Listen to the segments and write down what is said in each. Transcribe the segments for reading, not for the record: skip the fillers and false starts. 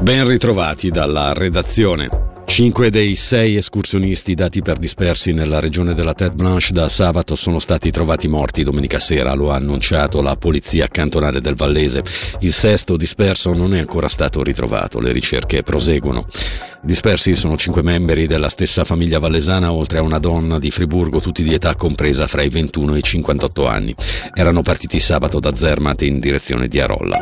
Ben ritrovati dalla redazione. 5 dei 6 escursionisti dati per dispersi nella regione della Tête Blanche da sabato sono stati trovati morti domenica sera, lo ha annunciato la polizia cantonale del Vallese. Il sesto disperso non è ancora stato ritrovato, le ricerche proseguono. Dispersi sono 5 membri della stessa famiglia vallesana, oltre a una donna di Friburgo, tutti di età compresa fra i 21 e i 58 anni. Erano partiti sabato da Zermatt in direzione di Arolla.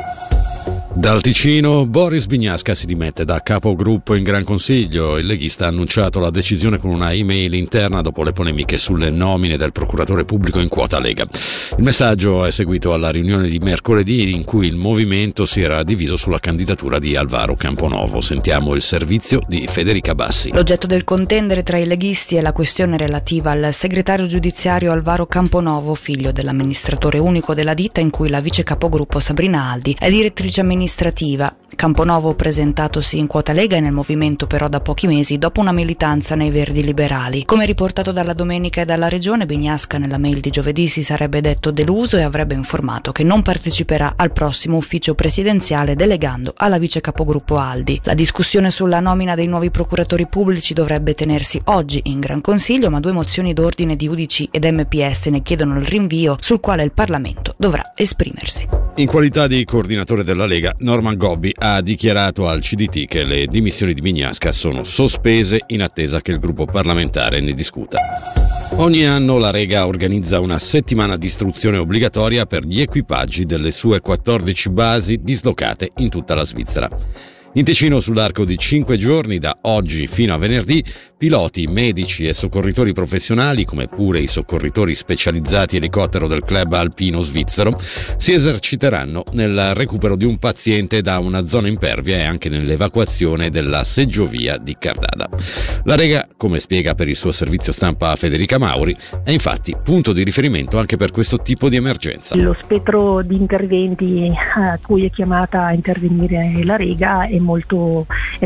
Dal Ticino, Boris Bignasca si dimette da capogruppo in Gran Consiglio. Il leghista ha annunciato la decisione con una email interna dopo le polemiche sulle nomine del procuratore pubblico in quota Lega. Il messaggio è seguito alla riunione di mercoledì in cui il movimento si era diviso sulla candidatura di Alvaro Camponovo. Sentiamo il servizio di Federica Bassi. L'oggetto del contendere tra i leghisti è la questione relativa al segretario giudiziario Alvaro Camponovo, figlio dell'amministratore unico della ditta in cui la vice capogruppo Sabrina Aldi è direttrice amministrativa. Camponovo, presentatosi in quota Lega e nel movimento però da pochi mesi dopo una militanza nei Verdi Liberali. Come riportato dalla Domenica e dalla Regione, Bignasca nella mail di giovedì si sarebbe detto deluso e avrebbe informato che non parteciperà al prossimo ufficio presidenziale, delegando alla vice capogruppo Aldi. La discussione sulla nomina dei nuovi procuratori pubblici dovrebbe tenersi oggi in Gran Consiglio, ma 2 mozioni d'ordine di UDC ed MPS ne chiedono il rinvio, sul quale il Parlamento dovrà esprimersi. In qualità di coordinatore della Lega, Norman Gobbi ha dichiarato al CDT che le dimissioni di Bignasca sono sospese in attesa che il gruppo parlamentare ne discuta. Ogni anno la Lega organizza una settimana di istruzione obbligatoria per gli equipaggi delle sue 14 basi dislocate in tutta la Svizzera. In Ticino, sull'arco di 5 giorni, da oggi fino a venerdì, piloti, medici e soccorritori professionali, come pure i soccorritori specializzati elicottero del club alpino svizzero, si eserciteranno nel recupero di un paziente da una zona impervia e anche nell'evacuazione della seggiovia di Cardada. La Lega, come spiega per il suo servizio stampa Federica Mauri, è infatti punto di riferimento anche per questo tipo di emergenza. Lo spettro di interventi a cui è chiamata a intervenire la Lega è molto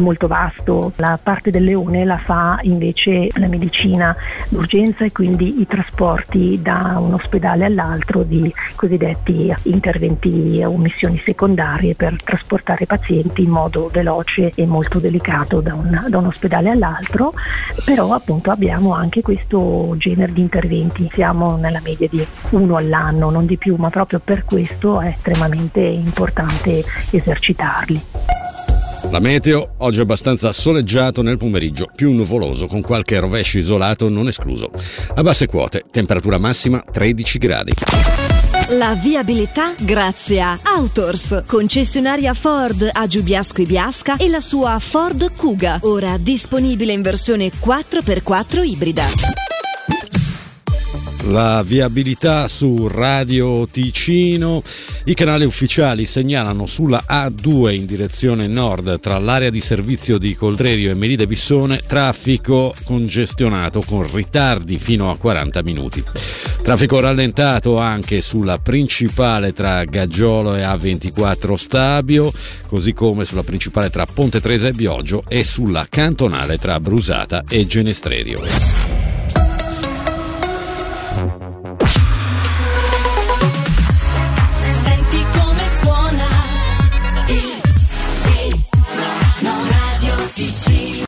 vasto. La parte del leone la fa invece la medicina d'urgenza e quindi i trasporti da un ospedale all'altro di cosiddetti interventi o missioni secondarie per trasportare pazienti in modo veloce e molto delicato da un ospedale all'altro, però appunto abbiamo anche questo genere di interventi. Siamo nella media di 1 all'anno, non di più, ma proprio per questo è estremamente importante esercitarli. La meteo, oggi abbastanza soleggiato, nel pomeriggio più nuvoloso con qualche rovescio isolato non escluso. A basse quote, temperatura massima 13 gradi. La viabilità grazie a Autors, concessionaria Ford a Giubiasco e Biasca, e la sua Ford Kuga, ora disponibile in versione 4x4 ibrida. La viabilità su Radio Ticino. I canali ufficiali segnalano sulla A2 in direzione nord tra l'area di servizio di Coldrerio e Melide Bissone traffico congestionato con ritardi fino a 40 minuti. Traffico rallentato anche sulla principale tra Gaggiolo e A24 Stabio, così come sulla principale tra Ponte Tresa e Bioggio e sulla cantonale tra Brusata e Genestrerio.